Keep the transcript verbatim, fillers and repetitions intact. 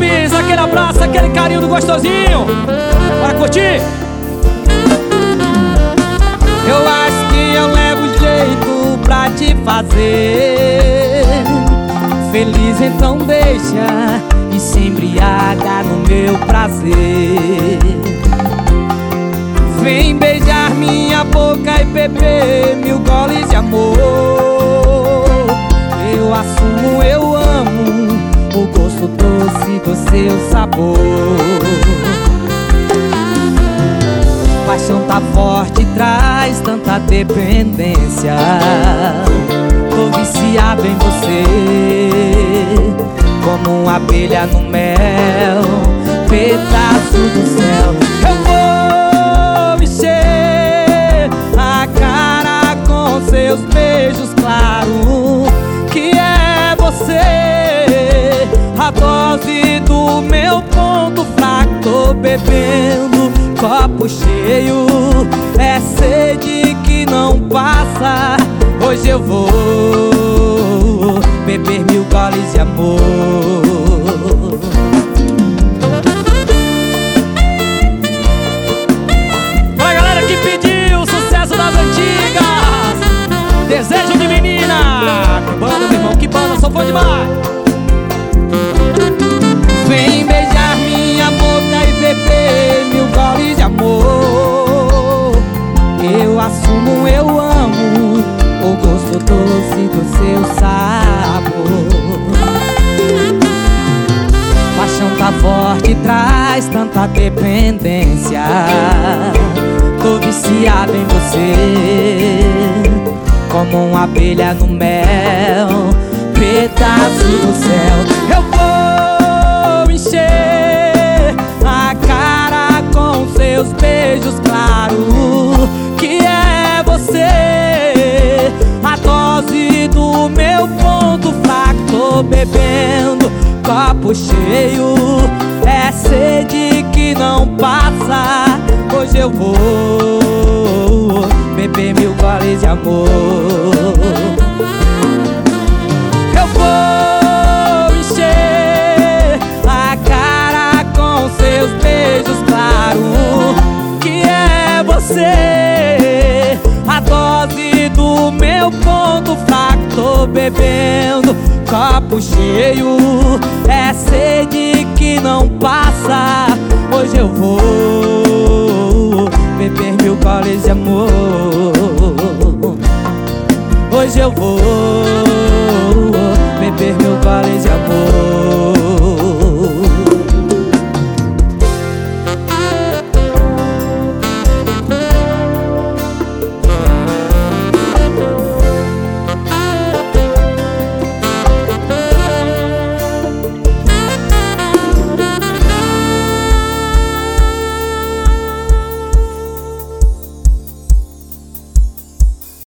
Lopes, aquele abraço, aquele carinho do gostosinho. Bora curtir? Eu acho que eu levo jeito pra te fazer feliz, então deixa e se embriaga no meu prazer. Vem beijar minha boca e beber mil goles de amor. Eu assumo, eu amo o gosto doce do seu sabor. Paixão tá forte, traz tanta dependência. Tô viciado em você, como uma abelha no mel, pedaço do céu. Eu vou encher a cara com seus beijos claros, que é você, a dose do meu ponto fraco. Tô bebendo copo cheio, é sede que não passa. Hoje eu vou beber mil goles de amor. Pra galera que pediu o sucesso das antigas, Desejo de Menina. Que banda, meu irmão, que banda, sou fã demais. Vem beijar minha boca e beber mil goles de amor. Eu assumo, eu amo o gosto doce do seu sabor. Paixão tá forte, traz tanta dependência. Tô viciado em você, como uma abelha no mel, pedaço do céu. Eu vou encher a cara com seus beijos claros, que é você, a dose do meu ponto fraco. Tô bebendo copo cheio, é sede que não passa. Hoje eu vou beber mil goles de amor. Eu vou encher a cara com seus beijos claros, que é você, a dose do meu ponto fraco. Tô bebendo copo cheio, é sede que não passa. Hoje eu vou beber mil goles de amor. Hoje eu vou beber mil goles de amor.